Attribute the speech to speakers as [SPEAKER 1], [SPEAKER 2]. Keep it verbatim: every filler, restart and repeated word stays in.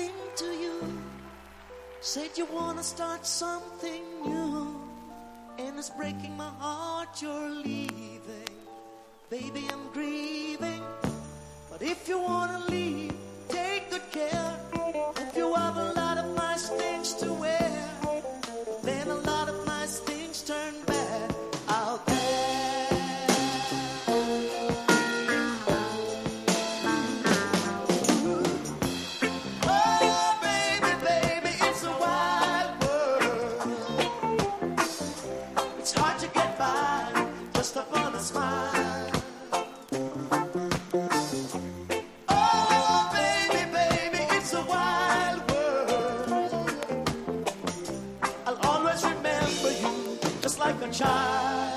[SPEAKER 1] writing to you. Said you wanna start something new, and it's breaking my heart you're leaving. Baby, I'm grieving, but if you wanna leave, take good care. If you have a lot of nice things to wear, then a lot of nice things turn bad out there. Oh, baby, baby, it's a wild world. It's hard to get by just upon a smile. Oh, baby, baby, it's a wild world. I'll always remember you just like a child.